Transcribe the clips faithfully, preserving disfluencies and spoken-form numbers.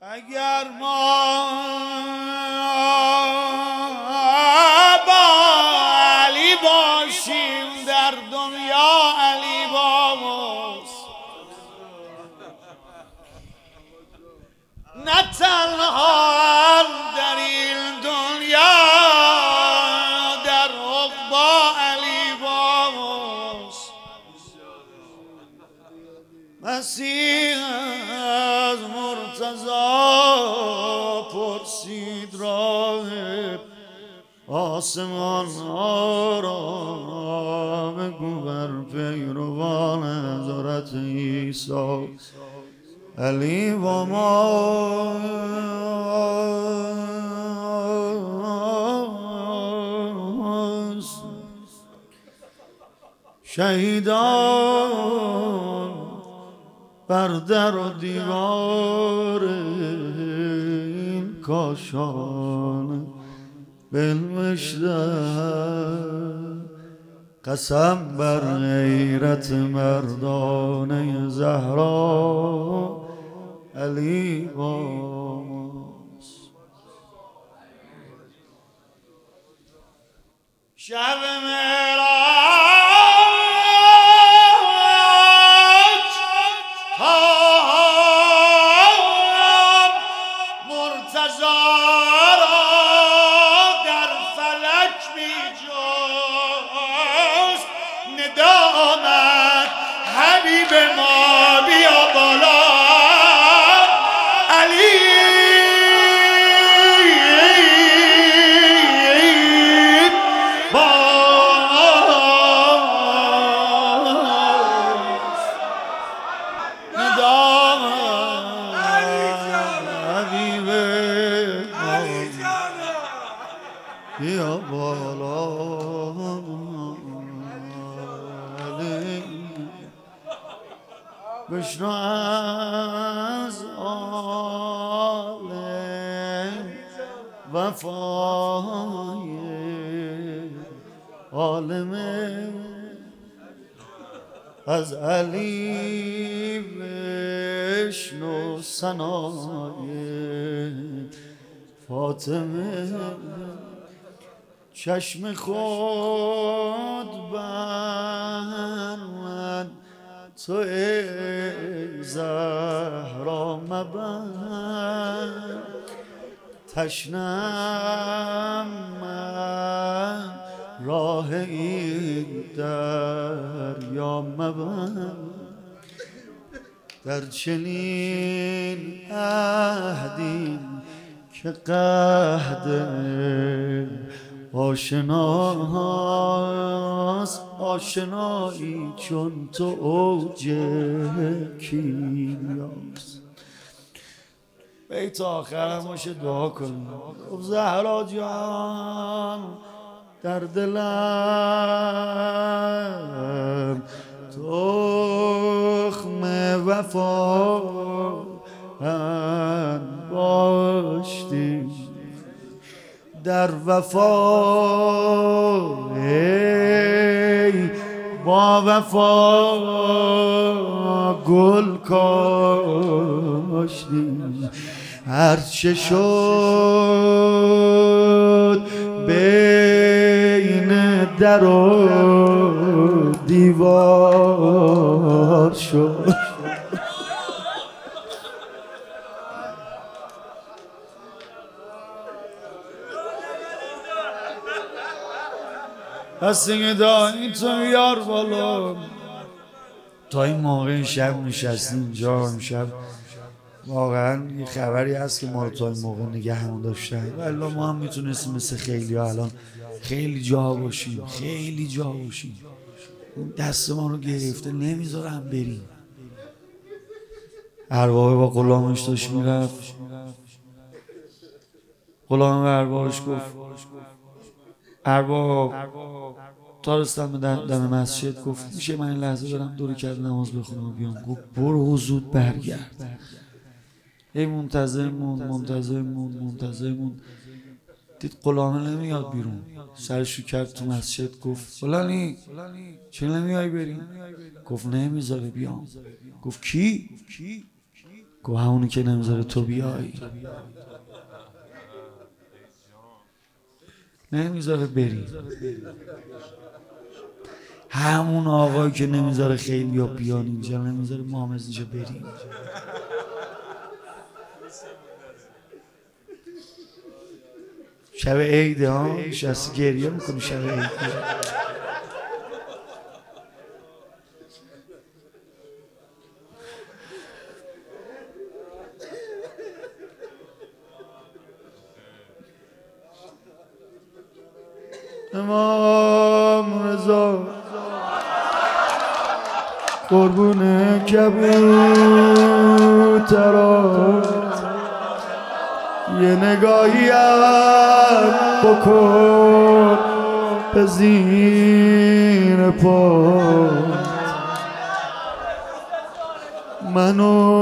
اگر ما با علی باشیم در دنیا علی با ماست، نه تنها در این دنیا در عقبا علی با ماست. مسیح از مرتضی پرسید راه آسمان ها را، بگو بر پیروان حضرت عیسی علی با ماست. شهیدان بر در و دیوار این کاشان بنوشته، قسم بر غیرت مردانه زهرا علی با ماست. شب معراج حبیب ما بیا بالا علی باز، ندا حبیب بیا بالا بشنو از آل وفای عالم، از علی بشنو ثنای فاطمه. چشم خود بر من تو ای زهرا مبند، تشنم من راه این دریا مبند. در چنین عهدی که قحط آشناست، آشنایی چون تو اوج کیمیاست. بیت آخرم باشه دعا کنیم. زهرا جان در دلم تخم وفا باشتی، در وفا ای با وفا گل کاشتی. هرچه شد بین در و دیوار شد. پس دیگه دایی تو بیار بالا. تا این موقع شب نشستیم اینجا، امشب واقعا یه خبری هست که ما رو تا این موقع نگه همون داشتن، ولی ما هم میتونستیم مثل خیلی ها الان خیلی جا باشیم، خیلی جا باشیم. دست ما رو گرفته نمیذارم بریم. ارواح با غلامش داشت میرفت، غلام به ارواحش گفت، ارواح تا رسیدن به دم مسجد گفت میشه من این لحظه برم دور کرد نماز بخونم و بیام؟ گفت برو زود برگرد. ای منتظر موند منتظر موند منتظر موند دید غلامه نمیاد بیرون، سرشو کرد تو مسجد، گفت فلانی چرا نمیای بریم؟ گفت نمیذاره بیام. گفت کی؟ گو همونی که نمیذاره تو بیای، نمیذاره بری، همون آقایی که نمیذاره خیلی یا بیان اینجا، نمیذاره ما هم از اینجا بریم. شب عیده ها نشستی گریه میکنی شب عیده. امام رضا قربون کبوترا یه نگاهی هم بکن به زیر پات، من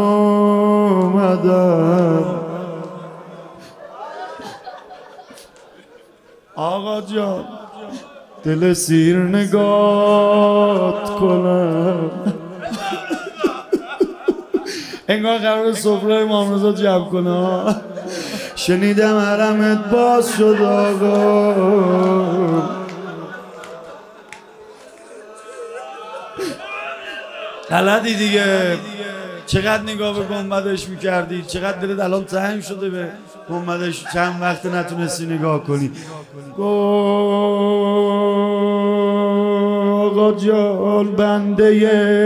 اومدم آقا جان دل سیر نگات کنم. انگار قرار سفره امام رضا جمع کنه. شنیدم حرمت باز شد آقا، غلطی دیگه. چقدر نگاه به گنبدش میکردی، چقدر دلت الان تنگ شده به گنبدش، چند وقت نتونستی نگاه کنی. آقا جان بنده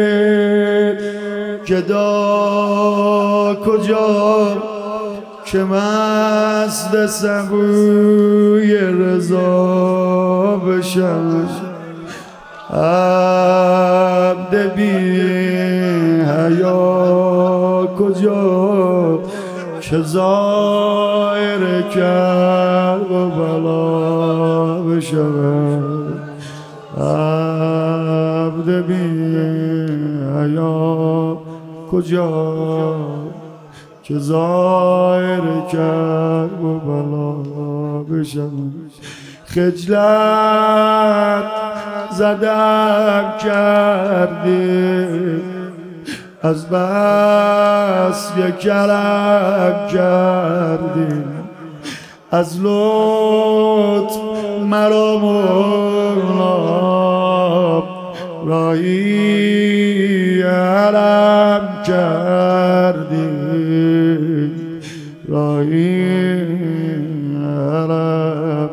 گدا کجا که مست سبوی رضا بشم، عبد بی حیا کجا که ظاهر کرب و بلا بشم، عبد بی حیا کجا که ظاهر کرب و بلا بشم. خجلت زدم کردی از بس یک کرم کردی، از لطف مرا مغلاب راهی حرم کردی، راهی حرم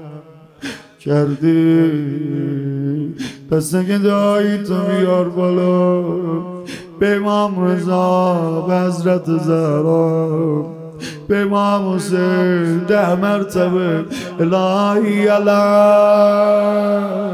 کردی. پس نگه دایی تو بیار بالا به امام رضا، به حضرت زهرا، به امام حسین ده مرتبه الهی علم